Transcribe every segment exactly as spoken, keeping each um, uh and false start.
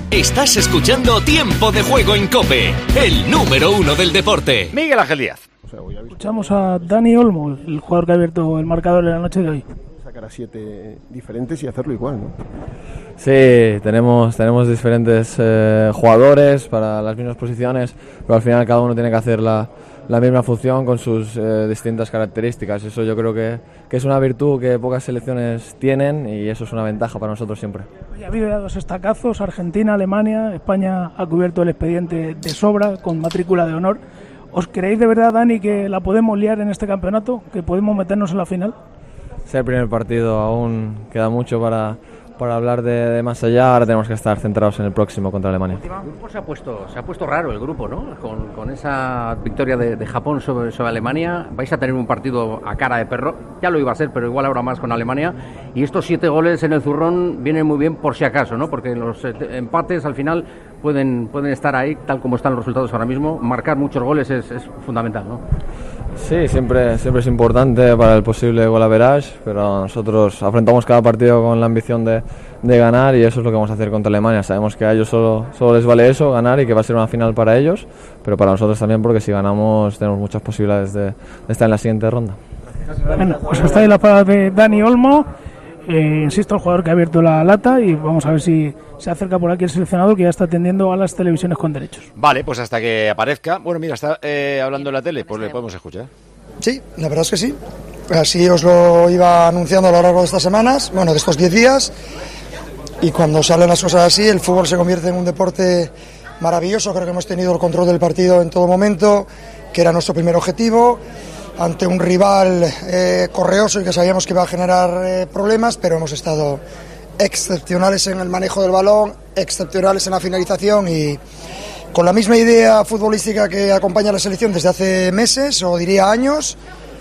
Estás escuchando Tiempo de Juego en COPE, el número uno del deporte. Miguel Ángel Díaz. Escuchamos a Dani Olmo, el jugador que ha abierto el marcador en la noche de hoy. Sacar a siete diferentes y hacerlo igual, ¿no? Sí, tenemos, tenemos diferentes eh, jugadores para las mismas posiciones, pero al final cada uno tiene que hacer la, la misma función con sus eh, distintas características. Eso yo creo que, que es una virtud que pocas selecciones tienen y eso es una ventaja para nosotros siempre. Hoy ha habido ya dos estacazos, Argentina, Alemania. España ha cubierto el expediente de sobra con matrícula de honor. ¿Os creéis de verdad, Dani, que la podemos liar en este campeonato? ¿Que podemos meternos en la final? Es el primer partido, aún queda mucho para, para hablar de, de más allá. Ahora tenemos que estar centrados en el próximo contra Alemania. El grupo se ha puesto, se ha puesto raro el grupo, ¿no? Con, con esa victoria de, de Japón sobre, sobre Alemania, vais a tener un partido a cara de perro. Ya lo iba a ser, pero igual ahora más con Alemania. Y estos siete goles en el zurrón vienen muy bien por si acaso, ¿no? Porque los empates al final pueden, pueden estar ahí, tal como están los resultados ahora mismo. Marcar muchos goles es, es fundamental, ¿no? Sí, siempre, siempre es importante para el posible gol average, pero nosotros afrontamos cada partido con la ambición de, de ganar y eso es lo que vamos a hacer contra Alemania. Sabemos que a ellos solo, solo les vale eso, ganar, y que va a ser una final para ellos, pero para nosotros también, porque si ganamos tenemos muchas posibilidades de, de estar en la siguiente ronda. Bueno, pues está ahí la parada de Dani Olmo. Eh, insisto, el jugador que ha abierto la lata, y vamos a ver si se acerca por aquí el seleccionador, que ya está atendiendo a las televisiones con derechos. Vale, pues hasta que aparezca. Bueno, mira, está eh, hablando en la tele, pues le podemos escuchar. Sí, la verdad es que sí. Así os lo iba anunciando a lo largo de estas semanas, bueno, de estos diez días. Y cuando salen las cosas así, el fútbol se convierte en un deporte maravilloso. Creo que hemos tenido el control del partido en todo momento, que era nuestro primer objetivo, ante un rival eh, correoso y que sabíamos que iba a generar eh, problemas, pero hemos estado excepcionales en el manejo del balón, excepcionales en la finalización y con la misma idea futbolística que acompaña a la selección desde hace meses, o diría años,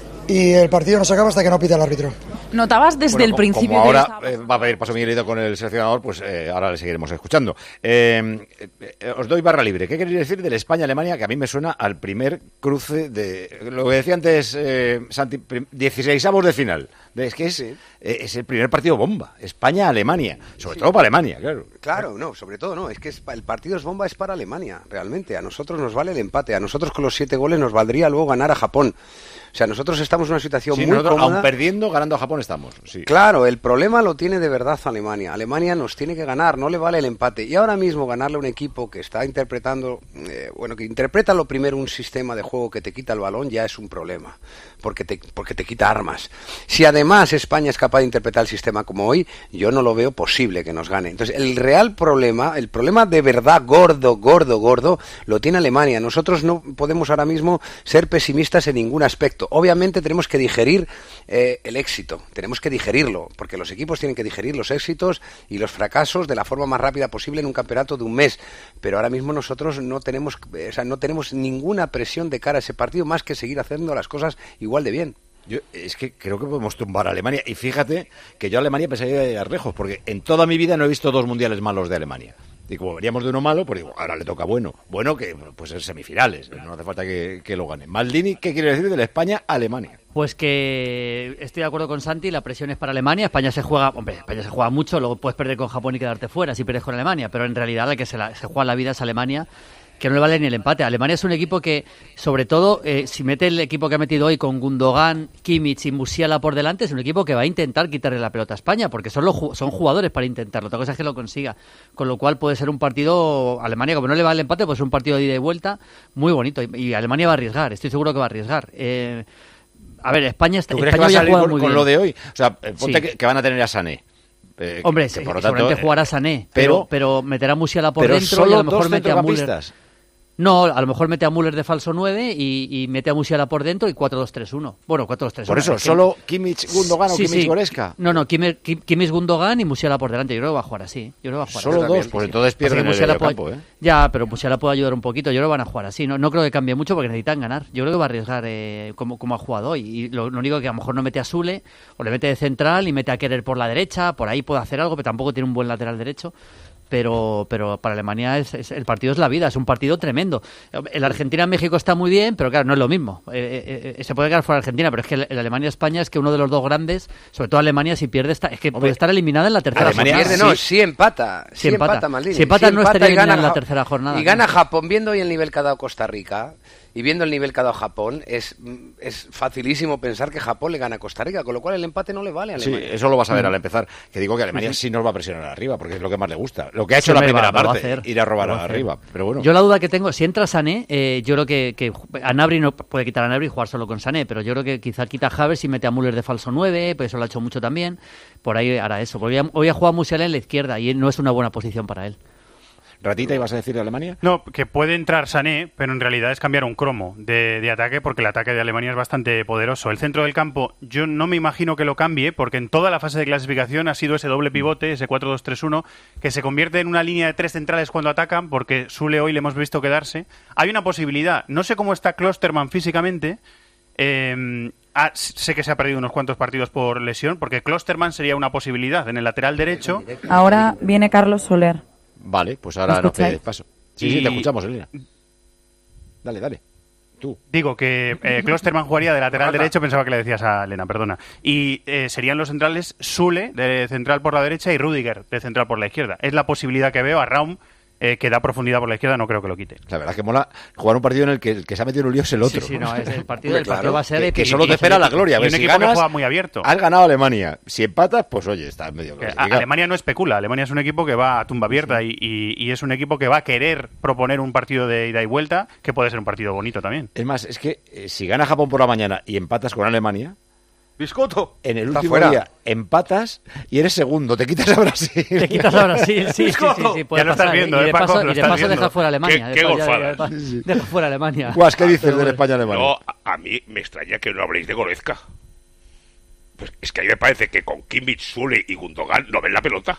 y el partido no se acaba hasta que no pita el árbitro. ¿Notabas desde bueno, el como, principio? Como ahora que eh, va a pedir paso Miguelito con el seleccionador, pues eh, ahora le seguiremos escuchando. Eh, eh, os doy barra libre. ¿Qué queréis decir del España-Alemania? Que a mí me suena al primer cruce de... Lo que decía antes eh, Santi, dieciseisavos de final. Es que es, eh, es el primer partido bomba. España-Alemania. Sobre sí. todo para Alemania, claro. Claro, no, sobre todo no. Es que es, el partido es bomba, es para Alemania, realmente. A nosotros nos vale el empate. A nosotros con los siete goles nos valdría luego ganar a Japón. O sea, nosotros estamos en una situación sí, muy nosotros, cómoda. Aun perdiendo, ganando a Japón estamos. Sí. Claro, el problema lo tiene de verdad Alemania. Alemania nos tiene que ganar, no le vale el empate. Y ahora mismo ganarle a un equipo que está interpretando, eh, bueno, que interpreta lo primero un sistema de juego que te quita el balón, ya es un problema, porque te, porque te quita armas. Si además España es capaz de interpretar el sistema como hoy, yo no lo veo posible que nos gane. Entonces, el real problema, el problema de verdad gordo, gordo, gordo, lo tiene Alemania. Nosotros no podemos ahora mismo ser pesimistas en ningún aspecto. Obviamente tenemos que digerir eh, el éxito, tenemos que digerirlo, porque los equipos tienen que digerir los éxitos y los fracasos de la forma más rápida posible en un campeonato de un mes, pero ahora mismo nosotros no tenemos, o sea, no tenemos ninguna presión de cara a ese partido más que seguir haciendo las cosas igual de bien. Yo es que creo que podemos tumbar a Alemania, y fíjate que yo a Alemania pensaría ir lejos, porque en toda mi vida no he visto dos mundiales malos de Alemania. Y como veníamos de uno malo, pues digo, ahora le toca bueno. Bueno, que pues en semifinales, no hace falta que, que lo gane. Maldini, ¿qué quiere decir de la España-Alemania? Pues que estoy de acuerdo con Santi, la presión es para Alemania. España se juega, hombre, España se juega mucho, luego puedes perder con Japón y quedarte fuera si pierdes con Alemania, pero en realidad la que se, la, se juega la vida es Alemania, que no le vale ni el empate. Alemania es un equipo que, sobre todo, eh, si mete el equipo que ha metido hoy con Gundogan, Kimmich y Musiala por delante, es un equipo que va a intentar quitarle la pelota a España, porque son, los, son jugadores para intentarlo. Otra cosa es que lo consiga. Con lo cual puede ser un partido, Alemania, como no le vale el empate, pues un partido de ida y vuelta muy bonito. Y, y Alemania va a arriesgar, estoy seguro que va a arriesgar. Eh, a ver, España está... ¿Tú crees España que va a salir con, muy con bien. lo de hoy? O sea, ponte sí. que, que van a tener a Sané. Eh, Hombre, que, sí, por lo seguramente tanto, jugará Sané, pero, pero, pero meterá a Musiala por pero dentro solo y a lo mejor dos mete a Müller. No, a lo mejor mete a Müller de falso nueve y, y mete a Musiala por dentro y cuatro dos tres uno. Bueno, cuatro dos tres uno. Por eso, ¿solo Kimmich, Gundogan o sí, Kimmich, sí. Goretzka? No, no, Kimmich, Kimmich, Gundogan y Musiala por delante. Yo creo que va a jugar así. Yo creo que va a jugar Solo así. dos, pues entonces pierden el medio campo, ¿eh? Ya, pero Musiala puede ayudar un poquito. Yo creo que van a jugar así. No, no creo que cambie mucho porque necesitan ganar. Yo creo que va a arriesgar eh, como, como ha jugado hoy. Y lo, lo único que a lo mejor no mete a Sule o le mete de central y mete a Querer por la derecha. Por ahí puede hacer algo, pero tampoco tiene un buen lateral derecho. pero pero para Alemania es, es, el partido es la vida, es un partido tremendo. El Argentina-México está muy bien, pero claro, no es lo mismo. Eh, eh, eh, se puede quedar fuera Argentina, pero es que el, el Alemania-España es que uno de los dos grandes, sobre todo Alemania, si pierde, está, es que Hombre, puede estar eliminada en la tercera Alemania jornada. Pierde, no, sí empata. Sí, sí empata, empata Maldini. Si empata, sí no empata estaría eliminada en la gana, tercera jornada. Y gana Japón, viendo hoy el nivel que ha dado Costa Rica y viendo el nivel que ha dado Japón, es, es facilísimo pensar que Japón le gana a Costa Rica, con lo cual el empate no le vale a Alemania. Sí, eso lo vas a ver mm. al empezar, que digo que Alemania sí, sí nos va a presionar arriba, porque es lo que más le gusta. Lo que ha hecho sí, la primera va, parte, ir a robar a arriba, pero bueno. Yo la duda que tengo, si entra Sané, eh, yo creo que, que a Gnabry no puede quitar a Gnabry y jugar solo con Sané, pero yo creo que quizá quita a Havertz y mete a Müller de falso nueve, pues eso lo ha hecho mucho también, por ahí hará eso. Porque hoy, hoy ha jugado Musiala en la izquierda y no es una buena posición para él. ¿Ratita ibas a decir de Alemania? No, que puede entrar Sané, pero en realidad es cambiar un cromo de, de ataque, porque el ataque de Alemania es bastante poderoso. El centro del campo, yo no me imagino que lo cambie, porque en toda la fase de clasificación ha sido ese doble pivote, ese cuatro dos tres uno, que se convierte en una línea de tres centrales cuando atacan, porque Sule hoy le hemos visto quedarse. Hay una posibilidad, no sé cómo está Klostermann físicamente, eh, ah, sé que se ha perdido unos cuantos partidos por lesión, porque Klostermann sería una posibilidad en el lateral derecho. Ahora viene Carlos Soler. Vale, pues ahora nos pides paso. Sí, y... sí, te escuchamos, Elena. Dale, dale. Tú. Digo que eh, Klostermann jugaría de lateral derecho, pensaba que le decías a Elena, perdona. Y eh, serían los centrales Sule, de central por la derecha, y Rüdiger, de central por la izquierda. Es la posibilidad que veo a Raum, eh, que da profundidad por la izquierda, no creo que lo quite. La verdad es que mola jugar un partido en el que el que se ha metido en un lío es el otro. Sí, sí, no, es el partido, el partido claro, va a ser de que, que solo te espera la gloria. A ver, y un si equipo ganas, que juega muy abierto. Has ganado a Alemania. Si empatas, pues oye, estás medio... Alemania no especula. Alemania es un equipo que va a tumba abierta sí. y, y, y es un equipo que va a querer proponer un partido de ida y vuelta, que puede ser un partido bonito también. Es más, es que eh, si gana Japón por la mañana y empatas con Alemania... Biscotto. En el último fuera. día empatas y eres segundo, te quitas a Brasil. Te quitas a Brasil, sí, sí, sí, sí, puede ya lo estás pasar, viendo, y, eh, de Paco, paso, lo y de estás paso viendo. deja fuera Alemania. Qué, qué golfadas. Ya, ya, deja fuera Alemania. Guas, ¿qué dices de España-Alemania? No, a, a mí me extraña que no habléis de Goretzka. Pues es que a mí me parece que con Kimmich, Sule y Gundogan no ven la pelota.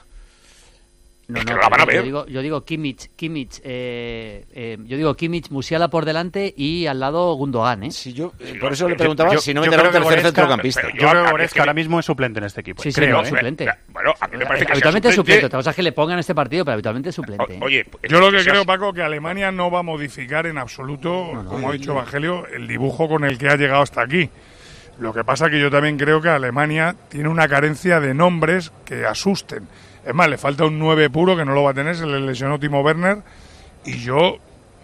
No, es no, que no la van a ver. Yo digo, yo digo Kimmich, Kimmich, eh, eh, yo digo Kimmich, Musiala por delante y al lado Gundogan, ¿eh? Sí, yo, sí, por no, eso le yo, preguntaba yo, si no me meterá un tercer Goretzka, centrocampista. Yo, yo creo que Goretzka ahora mismo es suplente en este equipo. Sí, sí, creo, no, ¿eh? es suplente. Bueno, a mí me parece que habitualmente sea es suplente. suplente. Otra cosa es que le pongan este partido, pero habitualmente es suplente. O, oye, pues, yo lo que esas... creo, Paco, que Alemania no va a modificar en absoluto, no, no, como ha dicho Evangelio, el dibujo con el que ha llegado hasta aquí. Lo que pasa que yo también creo que Alemania tiene una carencia de nombres que asusten. Es más, le falta un nueve puro que no lo va a tener, se le lesionó Timo Werner. Y yo,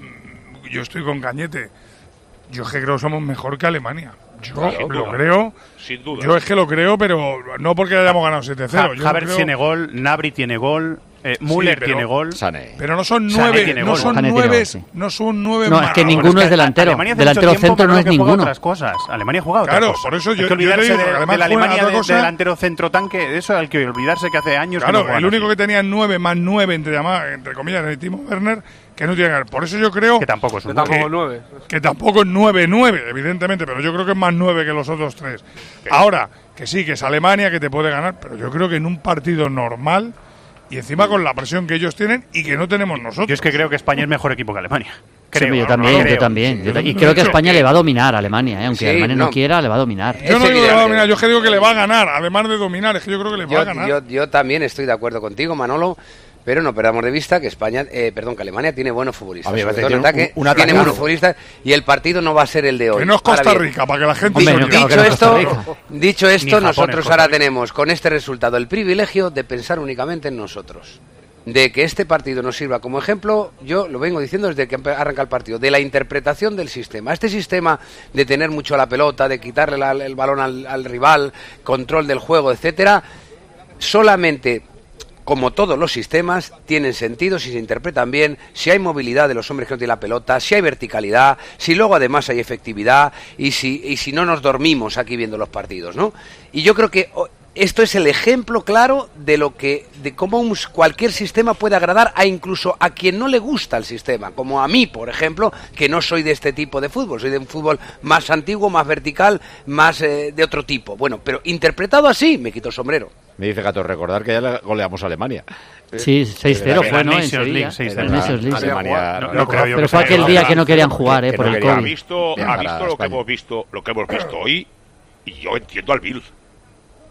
yo estoy con Cañete. Yo es que creo que somos mejor que Alemania. Yo claro, lo duda. creo. Sin duda. Yo es que lo creo, pero no porque hayamos ganado siete cero. Ja, Havertz creo... tiene gol, Gnabry tiene gol, eh, Müller sí, tiene gol. Sané. Pero no son nueve, no son nueve, gol, sí. no son nueve. No, es que ninguno es, es delantero. Delantero centro no es ninguno. Otras cosas. Alemania ha jugado otras claro, cosas. por eso yo, hay que olvidarse yo te digo, de, de la Alemania de, de delantero centro tanque. Eso hay que olvidarse que hace años. Claro, que no el único así. que tenía nueve más nueve entre llamadas, entre comillas, el Timo Werner, que no tiene que ver. Por eso yo creo que tampoco es un que, nueve. Que tampoco es nueve nueve, evidentemente, pero yo creo que es más nueve que los otros tres. Ahora, que sí, que es Alemania, que te puede ganar, pero yo creo que en un partido normal y encima con la presión que ellos tienen y que no tenemos nosotros. Yo es que creo que España es mejor equipo que Alemania. Creo, sí, yo no, también, no, yo creo. también. Yo, y creo que España le va a dominar a Alemania, ¿eh? aunque sí, Alemania no, no quiera, le va a dominar. Yo no digo que le va a dominar, yo es que digo que le va a ganar, además de dominar, es que yo creo que le yo, va a ganar. Yo, yo también estoy de acuerdo contigo, Manolo. Pero no perdamos de vista que España, eh, perdón, que Alemania tiene buenos futbolistas. Sobre todo en ataque, un, un tiene buenos futbolistas y el partido no va a ser el de hoy. Que no es Costa Rica, para que la gente Hombre, se no, dicho, claro esto, dicho esto, nosotros ahora Rica. tenemos con este resultado el privilegio de pensar únicamente en nosotros. De que este partido nos sirva como ejemplo, yo lo vengo diciendo desde que arranca el partido, de la interpretación del sistema. Este sistema de tener mucho la pelota, de quitarle la, el balón al, al rival, control del juego, etcétera, solamente... Como todos los sistemas, tienen sentido si se interpretan bien, si hay movilidad de los hombres que no tienen la pelota, si hay verticalidad, si luego además hay efectividad y si, y si no nos dormimos aquí viendo los partidos, ¿no? Y yo creo que esto es el ejemplo claro de lo que, de cómo un, cualquier sistema puede agradar a incluso a quien no le gusta el sistema, como a mí, por ejemplo, que no soy de este tipo de fútbol, soy de un fútbol más antiguo, más vertical, más eh, de otro tipo. Bueno, pero interpretado así, me quito el sombrero. Me dice Gato, recordar que ya le goleamos a Alemania. Sí, seis cero fue, ¿no? En Sevilla. Alemania. No, no creo yo pero que fue sea aquel día que no querían jugar, ¿eh? Por el Ha COVID. visto, ha visto lo que hemos visto, lo que hemos visto hoy, y yo entiendo al Bills.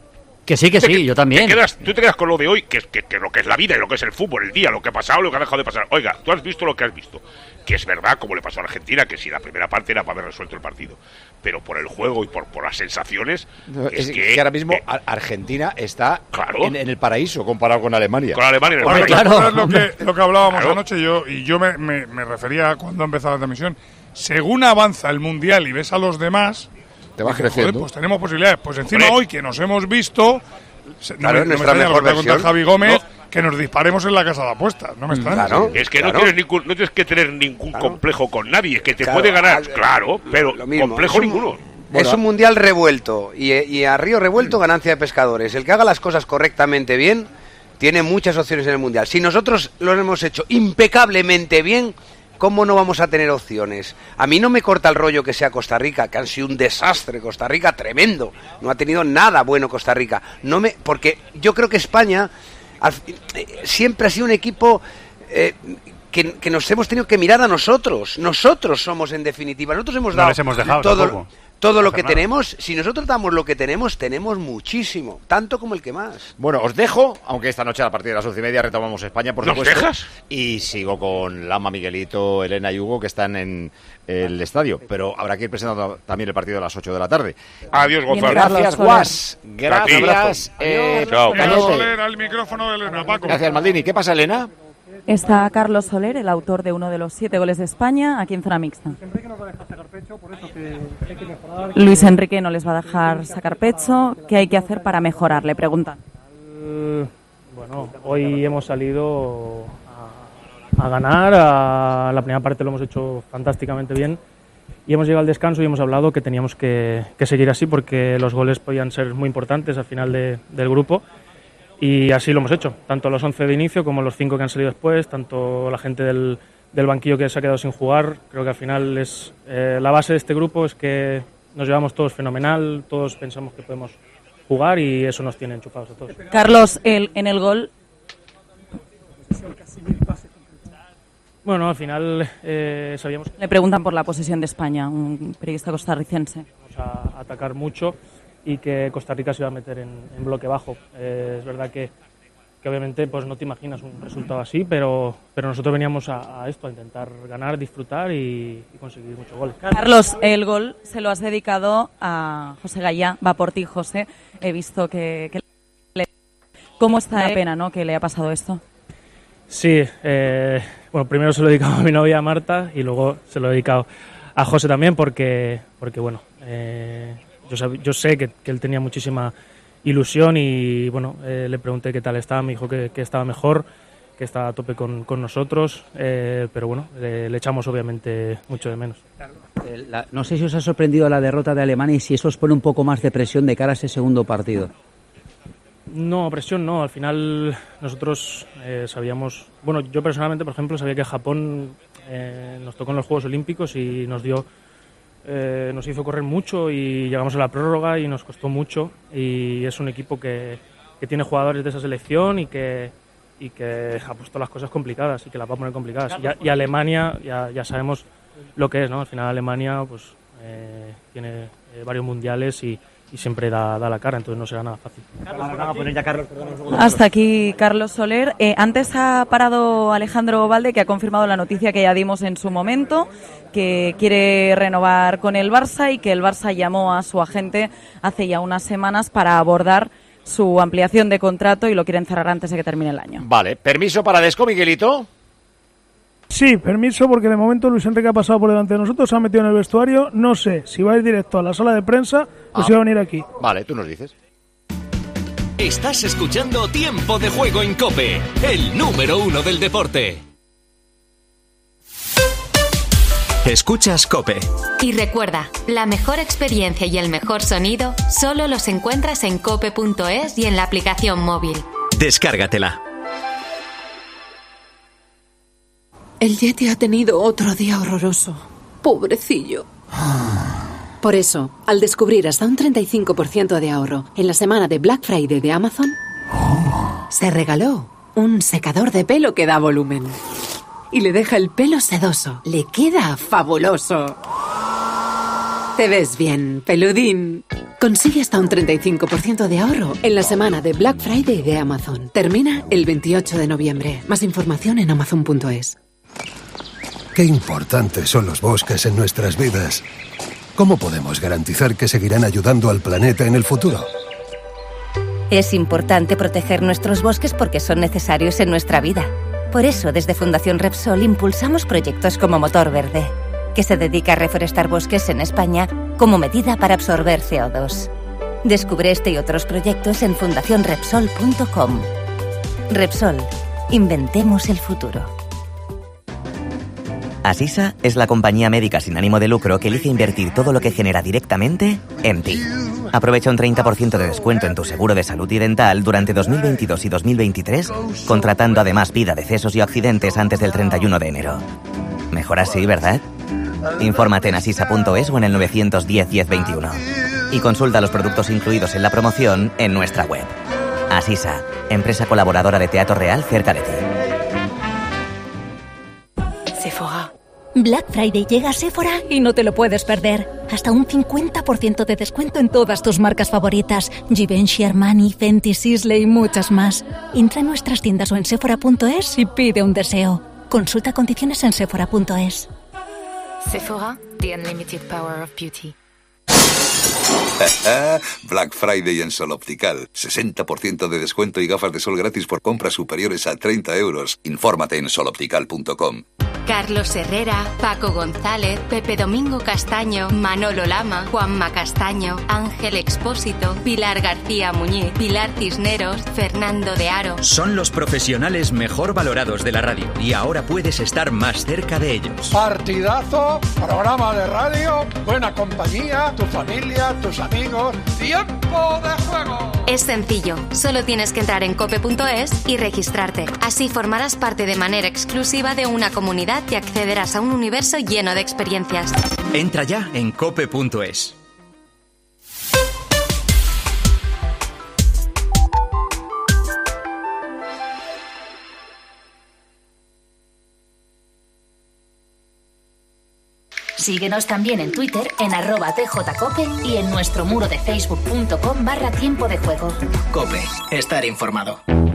Que sí, que Te- sí, yo también. Te quedas, tú te quedas con lo de hoy, que es que, que lo que es la vida y lo que es el fútbol, el día, lo que ha pasado, lo que ha dejado de pasar. Oiga, tú has visto lo que has visto. Que es verdad, como le pasó a Argentina, que si la primera parte era para haber resuelto el partido. Pero por el juego y por, por las sensaciones, No, es, es que, que ahora mismo eh, Ar- Argentina está Claro. en, en el paraíso comparado con Alemania. con Alemania en el Bueno, Mundial. claro, es lo que, lo que hablábamos Claro. anoche yo y yo me, me, me refería cuando empezaba la transmisión. Según avanza el Mundial y ves a los demás, Te vas dices, creciendo. joder, pues tenemos posibilidades. Pues encima Hombre. hoy que nos hemos visto, se- Claro, no me, no me nuestra extraña lo mejor que te ha contado versión. Javi Gómez, que nos disparemos en la casa de apuestas. No me extraña. Claro. Es que Claro. no, tienes ningún, no tienes que tener ningún Claro. complejo con nadie, que te Claro, puede ganar, al- claro, pero lo mismo, complejo es un- ninguno. Es un mundial revuelto y, y a río revuelto ganancia de pescadores. El que haga las cosas correctamente bien tiene muchas opciones en el mundial. Si nosotros lo hemos hecho impecablemente bien, ¿cómo no vamos a tener opciones? A mí no me corta el rollo que sea Costa Rica, que han sido un desastre. Costa Rica tremendo. No ha tenido nada bueno Costa Rica. No me, porque yo creo que España al- eh, siempre ha sido un equipo eh, que, que nos hemos tenido que mirar a nosotros. Nosotros somos, en definitiva. Nosotros hemos No dado les hemos dejado todo, tampoco. todo lo No que pasa nada. tenemos. Si nosotros damos lo que tenemos, tenemos muchísimo. Tanto como el que más. Bueno, os dejo, aunque esta noche a partir de las once y media retomamos España, por ¿Nos supuesto. dejas? Y sigo con Lama, Miguelito, Elena y Hugo, que están en el estadio. Pero habrá que ir presentando también el partido a las ocho de la tarde. Adiós, Bien, Gonzalo. Carlos Gracias, Soler. Guas. A Gracias, ti. eh, Chao. Quiero Cañete. Soler al micrófono de Elena, Paco. Gracias, Maldini. ¿Qué pasa, Elena? Está Carlos Soler, el autor de uno de los siete goles de España, aquí en zona mixta. Luis Enrique no les va a dejar sacar pecho. ¿Qué hay que hacer para mejorar? Le preguntan. Eh, Bueno, hoy hemos salido a, a ganar. A la primera parte lo hemos hecho fantásticamente bien. Y hemos llegado al descanso y hemos hablado que teníamos que, que seguir así porque los goles podían ser muy importantes al final de- del grupo. Y así lo hemos hecho, tanto los once de inicio como los cinco que han salido después, tanto la gente del, del banquillo que se ha quedado sin jugar. Creo que al final es eh, la base de este grupo es que nos llevamos todos fenomenal, todos pensamos que podemos jugar y eso nos tiene enchufados a todos. Carlos, el, en el gol, Bueno, al final eh, sabíamos que le preguntan por la posesión de España, un periodista costarricense. íbamos a atacar mucho y que Costa Rica se iba a meter en, en bloque bajo. Eh, es verdad que, que obviamente pues no te imaginas un resultado así, pero, pero nosotros veníamos a, a esto, a intentar ganar, disfrutar y, y conseguir muchos goles. Carlos, el gol se lo has dedicado a José Gallá. Va por ti, José. He visto que... que le- ¿Cómo está de pena, no, que le ha pasado esto? Sí, eh, bueno, primero se lo he dedicado a mi novia Marta y luego se lo he dedicado a José también porque, porque bueno, eh, yo, sab- yo sé que, que él tenía muchísima ilusión y bueno, eh, le pregunté qué tal estaba, me dijo que, que estaba mejor, que estaba a tope con, con nosotros, eh, pero bueno, le, le echamos obviamente mucho de menos. Eh, la- no sé si os ha sorprendido la derrota de Alemania y si eso os pone un poco más de presión de cara a ese segundo partido. No, presión no. Al final nosotros eh, sabíamos... Bueno, yo personalmente, por ejemplo, sabía que Japón eh, nos tocó en los Juegos Olímpicos y nos dio... eh, nos hizo correr mucho y llegamos a la prórroga y nos costó mucho. Y es un equipo que, que tiene jugadores de esa selección y que, y que ha puesto las cosas complicadas y que las va a poner complicadas. Y, a- y Alemania, ya, ya sabemos lo que es, ¿no? Al final Alemania pues eh, tiene eh, varios mundiales y, y siempre da, da la cara, entonces no será nada fácil. Hasta aquí Carlos Soler. Eh, antes ha parado Alejandro Valde, que ha confirmado la noticia que ya dimos en su momento, que quiere renovar con el Barça y que el Barça llamó a su agente hace ya unas semanas para abordar su ampliación de contrato y lo quieren cerrar antes de que termine el año. Vale, permiso para Desco, Miguelito. Sí, permiso, porque de momento Luis Enrique ha pasado por delante de nosotros, se ha metido en el vestuario. No sé si va a ir directo a la sala de prensa o Ah. si va a venir aquí. Vale, tú nos dices. Estás escuchando Tiempo de Juego en COPE, el número uno del deporte. Escuchas COPE. Y recuerda, la mejor experiencia y el mejor sonido solo los encuentras en cope punto es y en la aplicación móvil. Descárgatela. El Yeti ha tenido otro día horroroso. Pobrecillo. Por eso, al descubrir hasta un treinta y cinco por ciento de ahorro en la semana de Black Friday de Amazon, se regaló un secador de pelo que da volumen. Y le deja el pelo sedoso. Le queda fabuloso. Te ves bien, peludín. Consigue hasta un treinta y cinco por ciento de ahorro en la semana de Black Friday de Amazon. Termina el veintiocho de noviembre. Más información en amazon punto es. Qué importantes son los bosques en nuestras vidas. ¿Cómo podemos garantizar que seguirán ayudando al planeta en el futuro? Es importante proteger nuestros bosques porque son necesarios en nuestra vida. Por eso, desde Fundación Repsol impulsamos proyectos como Motor Verde, que se dedica a reforestar bosques en España como medida para absorber C O dos. Descubre este y otros proyectos en fundación repsol punto com. Repsol, inventemos el futuro. Asisa es la compañía médica sin ánimo de lucro que elige invertir todo lo que genera directamente en ti. Aprovecha un treinta por ciento de descuento en tu seguro de salud y dental durante dos mil veintidós y dos mil veintitrés, contratando además vida, decesos y accidentes antes del treinta y uno de enero. Mejor así, ¿verdad? Infórmate en asisa punto es o en el nueve uno cero, diez, veintiuno. Y consulta los productos incluidos en la promoción en nuestra web. Asisa, empresa colaboradora de Teatro Real cerca de ti. Sephora. Black Friday llega a Sephora y no te lo puedes perder. Hasta un cincuenta por ciento de descuento en todas tus marcas favoritas. Givenchy, Armani, Fenty, Sisley y muchas más. Entra en nuestras tiendas o en sephora punto es y pide un deseo. Consulta condiciones en sephora punto es. Sephora, the unlimited power of beauty. Black Friday en Sol Optical. sesenta por ciento de descuento y gafas de sol gratis por compras superiores a treinta euros. Infórmate en sol optical punto com. Carlos Herrera, Paco González, Pepe Domingo Castaño, Manolo Lama, Juanma Castaño, Ángel Expósito, Pilar García Muñiz, Pilar Cisneros, Fernando de Aro. Son los profesionales mejor valorados de la radio y ahora puedes estar más cerca de ellos. Partidazo, programa de radio, buena compañía, tu familia, tus amigos. ¡Tiempo de juego! Es sencillo, solo tienes que entrar en cope punto es y registrarte. Así formarás parte de manera exclusiva de una comunidad y accederás a un universo lleno de experiencias. Entra ya en cope punto es. Síguenos también en Twitter en arroba tjcope y en nuestro muro de facebook punto com barra tiempo de juego. Cope, estar informado.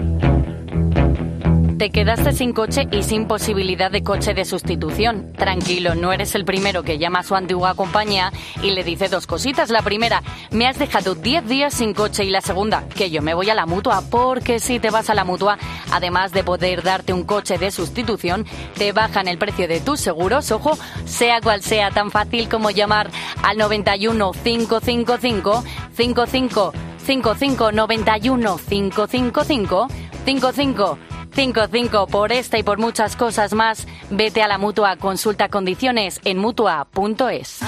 Te quedaste sin coche y sin posibilidad de coche de sustitución. Tranquilo, no eres el primero que llama a su antigua compañía y le dice dos cositas. La primera, me has dejado diez días sin coche, y la segunda, que yo me voy a la Mutua, porque si te vas a la Mutua, además de poder darte un coche de sustitución, te bajan el precio de tus seguros, ojo, sea cual sea, tan fácil como llamar al noventa y uno, cinco cinco cinco, cinco cinco cinco cinco, noventa y uno, cinco cinco cinco, cinco cinco cinco cinco. Por esta y por muchas cosas más, vete a la Mutua, consulta condiciones en mutua punto es.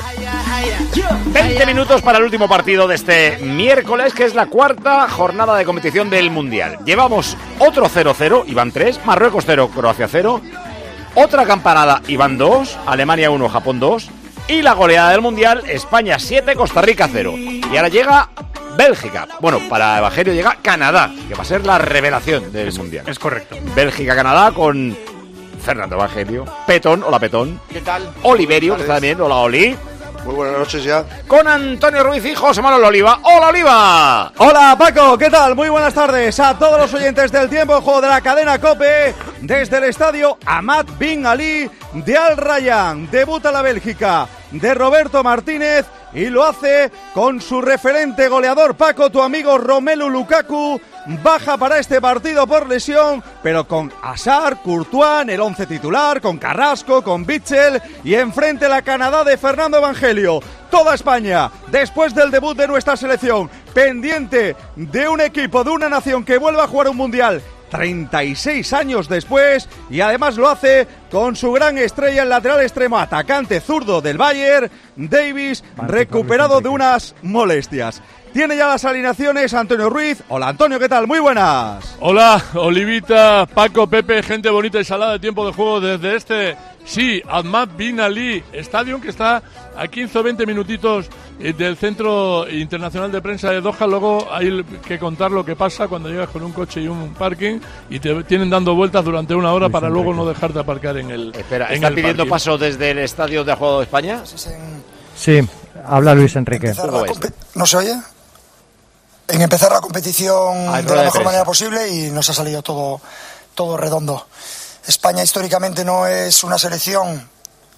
veinte minutos para el último partido de este miércoles, que es la cuarta jornada de competición del Mundial. Llevamos otro cero cero, y van tres, Marruecos cero, Croacia cero, otra campanada y van dos, Alemania uno, Japón dos, y la goleada del Mundial, España siete, Costa Rica cero. Y ahora llega Bélgica. Bueno, para Evangelio llega Canadá, que va a ser la revelación del es, Mundial. Es correcto. Bélgica-Canadá con Fernando Evangelio, Petón, hola Petón. ¿Qué tal? Oliverio, que está también, hola Oli. Muy buenas noches ya. Con Antonio Ruiz y José Manuel Oliva. ¡Hola Oliva! Hola Paco, ¿qué tal? Muy buenas tardes a todos los oyentes del Tiempo de Juego de la cadena COPE. Desde el estadio Ahmad Bin Ali de Al Rayyan. Debuta la Bélgica de Roberto Martínez y lo hace con su referente goleador Paco, tu amigo Romelu Lukaku. Baja para este partido por lesión, pero con Hazard, Courtois en el once titular, con Carrasco, con Bitzel y enfrente la Canadá de Fernando Evangelio. Toda España, después del debut de nuestra selección, pendiente de un equipo, de una nación que vuelva a jugar un mundial treinta y seis años después, y además lo hace con su gran estrella, el lateral extremo atacante zurdo del Bayern, Davis, recuperado de unas molestias. Tiene ya las alineaciones Antonio Ruiz. Hola Antonio, ¿qué tal? Muy buenas. Hola Olivita, Paco, Pepe, gente bonita y salada de Tiempo de Juego desde este, sí, Ahmad Bin Ali Stadium, que está a quince o veinte minutitos del Centro Internacional de Prensa de Doha. Luego hay que contar lo que pasa cuando llegas con un coche y un parking y te tienen dando vueltas durante una hora para luego no dejarte aparcar en el Espera, en ¿está el pidiendo parking. paso desde el estadio de juego de España? Sí, Habla Luis Enrique. ¿No se oye? En empezar la competición Ay, de la mejor de manera posible y nos ha salido todo, todo redondo. España históricamente no es una selección,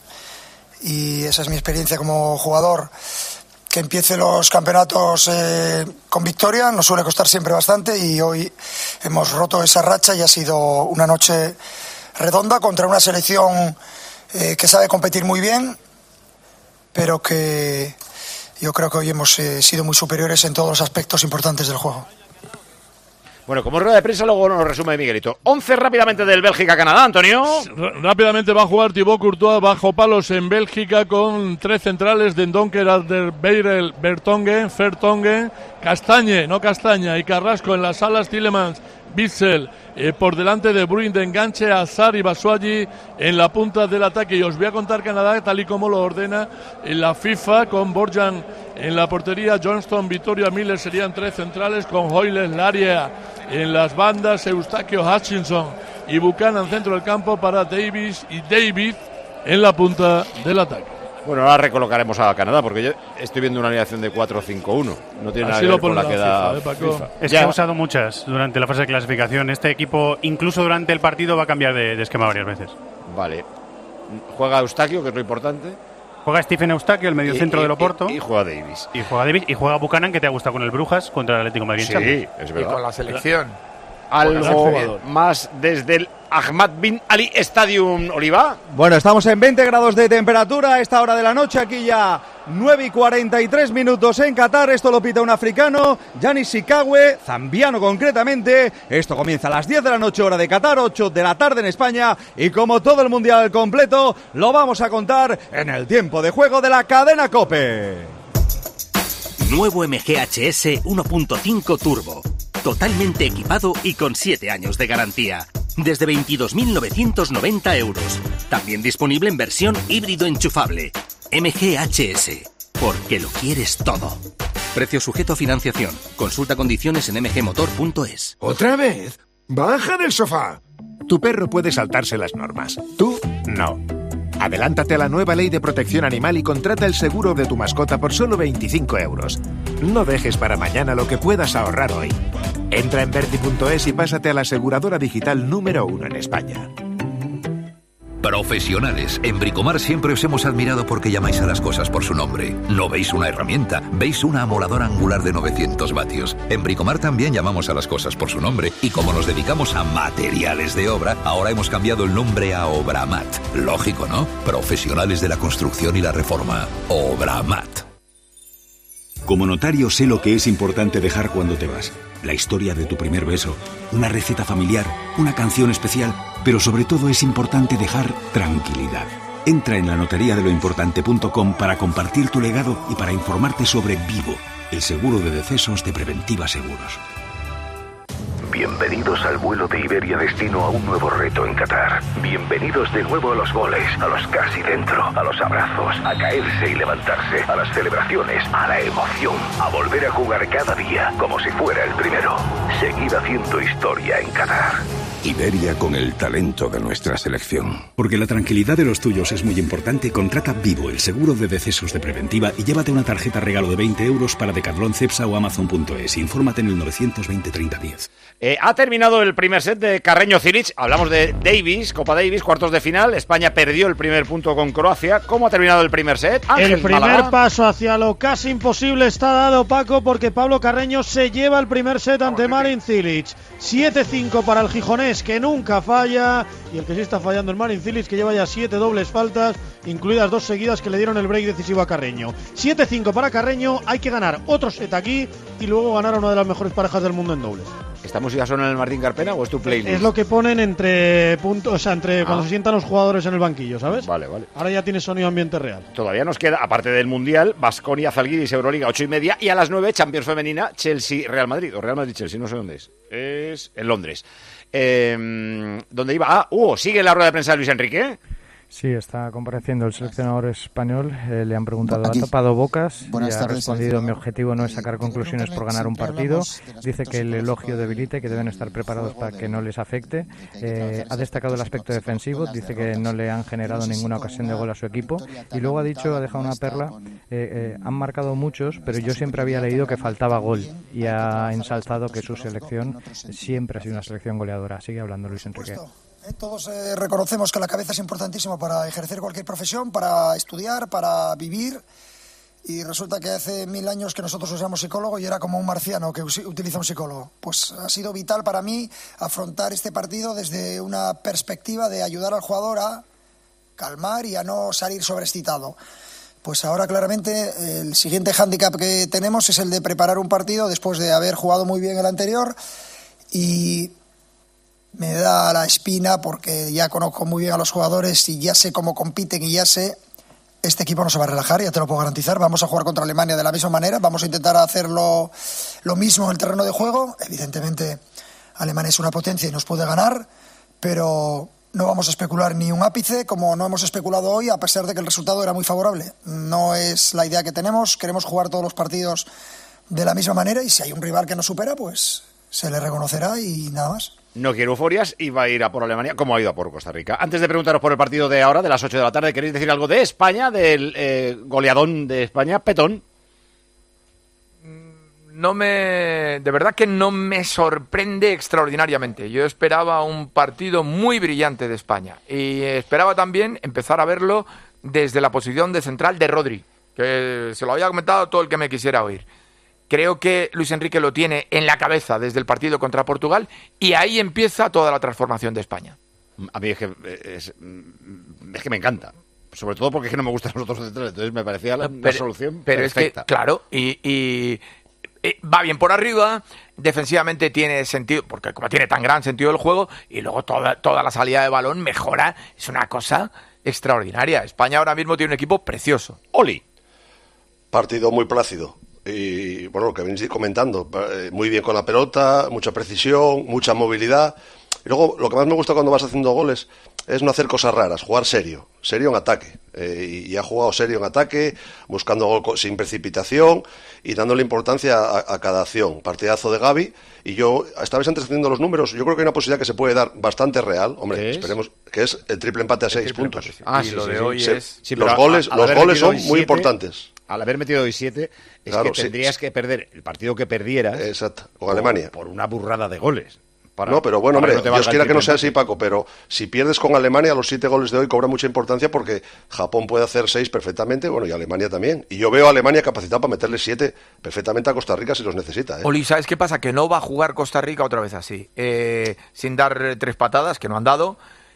y esa es mi experiencia como jugador, que empiece los campeonatos eh, con victoria. Nos suele costar siempre bastante y hoy hemos roto esa racha y ha sido una noche redonda contra una selección eh, que sabe competir muy bien, pero que yo creo que hoy hemos eh, sido muy superiores en todos los aspectos importantes del juego. Bueno, como rueda de prensa, luego nos resume Miguelito. once rápidamente del Bélgica-Canadá, Antonio. R- rápidamente va a jugar Thibaut Courtois bajo palos en Bélgica con tres centrales de Donker, Alderweireld, Vertonghen, Vertonghen, Castañe, no Castaña, y Carrasco en las alas, Tielemans, Witsel eh, por delante de Bruin de enganche, Azar y Batshuayi en la punta del ataque. Y os voy a contar Canadá tal y como lo ordena en la FIFA, con Borjan en la portería, Johnston, Victoria Miller serían tres centrales, con Hoyles, Laria en las bandas, Eustaquio, Hutchinson y Buchanan centro del campo para Davis y David en la punta del ataque. Bueno, ahora recolocaremos a Canadá, porque yo estoy viendo una alineación de cuatro cinco uno. No tiene nada que ver con la que da FIFA, FIFA. FIFA. Es que ha usado muchas durante la fase de clasificación. Este equipo, incluso durante el partido, va a cambiar de, de esquema varias veces. Vale. Juega Eustaquio, que es lo importante. Juega Stephen Eustaquio, el mediocentro del Oporto. Y, y juega Davis. Y juega Davis. Y juega Buchanan, que te ha gustado con el Brujas contra el Atlético de Madrid. Sí, es verdad. Y con la selección. Algo más desde el Ahmad Bin Ali Stadium, Oliva. Bueno, estamos en veinte grados de temperatura a esta hora de la noche, aquí ya nueve y cuarenta y tres minutos en Qatar. Esto lo pita un africano, Yanis Sikawe, zambiano concretamente. Esto comienza a las diez de la noche hora de Qatar, ocho de la tarde en España, y como todo el mundial completo lo vamos a contar en el tiempo de juego de la cadena COPE. Nuevo M G H S uno punto cinco Turbo. Totalmente equipado y con siete años de garantía. Desde veintidós mil novecientos noventa euros. También disponible en versión híbrido enchufable. M G H S. Porque lo quieres todo. Precio sujeto a financiación. Consulta condiciones en m g motor punto es. ¿Otra vez? ¡Baja del sofá! Tu perro puede saltarse las normas. Tú, no. Adelántate a la nueva ley de protección animal y contrata el seguro de tu mascota por solo veinticinco euros. No dejes para mañana lo que puedas ahorrar hoy. Entra en verti punto es y pásate a la aseguradora digital número uno en España. Profesionales. En Bricomar siempre os hemos admirado porque llamáis a las cosas por su nombre. No veis una herramienta, veis una amoladora angular de novecientos vatios. En Bricomar también llamamos a las cosas por su nombre y como nos dedicamos a materiales de obra, ahora hemos cambiado el nombre a Obramat. Lógico, ¿no? Profesionales de la construcción y la reforma. Obramat. Como notario sé lo que es importante dejar cuando te vas. La historia de tu primer beso, una receta familiar, una canción especial, pero sobre todo es importante dejar tranquilidad. Entra en la notaría de lo importante punto com para compartir tu legado y para informarte sobre Vivo, el seguro de decesos de Preventiva Seguros. Bienvenidos al vuelo de Iberia destino a un nuevo reto en Qatar. Bienvenidos de nuevo a los goles, a los casi dentro, a los abrazos, a caerse y levantarse, a las celebraciones, a la emoción, a volver a jugar cada día como si fuera el primero. Seguid haciendo historia en Qatar. Iberia con el talento de nuestra selección. Porque la tranquilidad de los tuyos es muy importante, contrata Vivo, el seguro de decesos de Preventiva, y llévate una tarjeta regalo de veinte euros para Decathlon, Cepsa o Amazon punto es. Infórmate en el novecientos veinte treinta diez. Eh, ha terminado el primer set de Carreño-Cilic. Hablamos de Davis, Copa Davis, cuartos de final. España perdió el primer punto con Croacia. ¿Cómo ha terminado el primer set? Ángel el primer Málaga. paso hacia lo casi imposible está dado, Paco, porque Pablo Carreño se lleva el primer set ante Marin Cilic. siete cinco para el gijonés, que nunca falla, y el que sí está fallando el Marin Cilic, que lleva ya siete dobles faltas, incluidas dos seguidas que le dieron el break decisivo a Carreño. siete cinco para Carreño. Hay que ganar otro set aquí y luego ganar a una de las mejores parejas del mundo en dobles. ¿Esta música suena en el Martín Carpena o es tu playlist? Es lo que ponen entre puntos, o sea, entre ah. cuando se sientan los jugadores en el banquillo, ¿sabes? Vale, vale. Ahora ya tiene sonido ambiente real. Todavía nos queda, aparte del Mundial, Baskonia, Zalgiris, Euroliga, ocho y media, y a las nueve, Champions Femenina, Chelsea, Real Madrid, o Real Madrid-Chelsea, no sé dónde es. Es en Londres. Eh, ¿Dónde iba? Ah, uh, sigue la rueda de prensa de Luis Enrique. Sí, está compareciendo el seleccionador español. Eh, le han preguntado, ¿ha tapado bocas? Y ha respondido, mi objetivo no es sacar conclusiones por ganar un partido. Dice que el elogio debilita y que deben estar preparados para que no les afecte. Eh, ha destacado el aspecto defensivo. Dice que no le han generado ninguna ocasión de gol a su equipo. Y luego ha dicho, ha dejado una perla, eh, eh, han marcado muchos, pero yo siempre había leído que faltaba gol. Y ha ensalzado que su selección siempre ha sido una selección goleadora. Sigue hablando Luis Enrique. Todos eh, reconocemos que la cabeza es importantísimo para ejercer cualquier profesión, para estudiar, para vivir. Y resulta que hace mil años que nosotros usamos psicólogo y era como un marciano que utiliza un psicólogo. Pues ha sido vital para mí afrontar este partido desde una perspectiva de ayudar al jugador a calmar y a no salir sobreexcitado. Pues ahora claramente el siguiente hándicap que tenemos es el de preparar un partido después de haber jugado muy bien el anterior y me da la espina porque ya conozco muy bien a los jugadores y ya sé cómo compiten y ya sé, este equipo no se va a relajar, ya te lo puedo garantizar. Vamos a jugar contra Alemania de la misma manera, vamos a intentar hacerlo lo mismo en el terreno de juego. Evidentemente Alemania es una potencia y nos puede ganar, pero no vamos a especular ni un ápice como no hemos especulado hoy, a pesar de que el resultado era muy favorable. No es la idea que tenemos, queremos jugar todos los partidos de la misma manera y si hay un rival que nos supera, pues se le reconocerá y nada más. No quiere euforias y va a ir a por Alemania, como ha ido a por Costa Rica. Antes de preguntaros por el partido de ahora, de las ocho de la tarde, ¿queréis decir algo de España, del eh, goleadón de España, Petón? No me... De verdad que no me sorprende extraordinariamente. Yo esperaba un partido muy brillante de España y esperaba también empezar a verlo desde la posición de central de Rodri, que se lo había comentado todo el que me quisiera oír. Creo que Luis Enrique lo tiene en la cabeza desde el partido contra Portugal y ahí empieza toda la transformación de España. A mí es que, es, es que me encanta. Sobre todo porque es que no me gustan los otros centrales. Entonces me parecía la, pero, la solución pero perfecta. Es que, claro, y, y, y va bien por arriba, defensivamente tiene sentido, porque como tiene tan gran sentido el juego, y luego toda, toda la salida de balón mejora. Es una cosa extraordinaria. España ahora mismo tiene un equipo precioso. Oli. Partido muy plácido. Y bueno, lo que venís comentando, muy bien con la pelota, mucha precisión, mucha movilidad. Y luego, lo que más me gusta cuando vas haciendo goles es no hacer cosas raras, jugar serio, serio en ataque. Eh, y ha jugado serio en ataque, buscando gol sin precipitación y dándole importancia a, a cada acción. Partidazo de Gavi. Y yo, esta vez antes haciendo los números, yo creo que hay una posibilidad que se puede dar bastante real. Hombre, esperemos que es el triple empate a seis puntos. Empate, sí. Ah, y sí, lo sí, de sí, hoy sí. es... Sí, los goles, a, a los goles son muy siete, importantes. Al haber metido hoy siete, es claro, que tendrías sí. que perder el partido que perdieras. Exacto, con por, Alemania. Por una burrada de goles. Para, no, pero bueno, hombre, no Dios quiera que no sea así, Paco, pero si pierdes con Alemania, los siete goles de hoy cobran mucha importancia porque Japón puede hacer seis perfectamente, bueno, y Alemania también. Y yo veo a Alemania capacitada para meterle siete perfectamente a Costa Rica si los necesita. ¿eh? Oli, ¿sabes qué pasa? Que no va a jugar Costa Rica otra vez así, eh, sin dar tres patadas, que no han dado,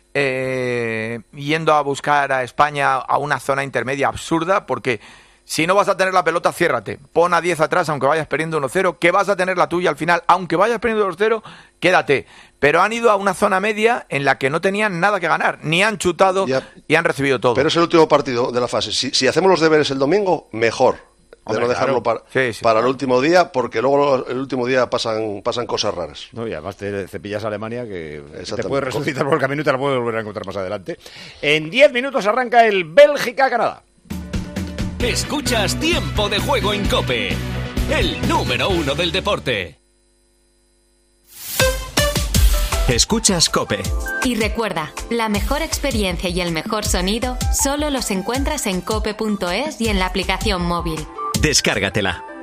eh, yendo a buscar a España a una zona intermedia absurda, porque... Si no vas a tener la pelota, ciérrate. Pon a diez atrás, aunque vayas perdiendo uno cero. Que vas a tener la tuya al final, aunque vayas perdiendo dos cero, quédate. Pero han ido a una zona media en la que no tenían nada que ganar. Ni han chutado ya. Y han recibido todo. Pero es el último partido de la fase. Si, si hacemos los deberes el domingo, mejor. De Hombre, no dejarlo claro. para, sí, sí. para el último día, porque luego el último día pasan pasan cosas raras. No, y además te cepillas a Alemania, que te puede resucitar por el camino y te la puedes volver a encontrar más adelante. En diez minutos arranca el Bélgica-Canadá. Escuchas Tiempo de Juego en COPE, el número uno del deporte. Escuchas COPE. Y recuerda, la mejor experiencia y el mejor sonido solo los encuentras en cope punto es y en la aplicación móvil. Descárgatela.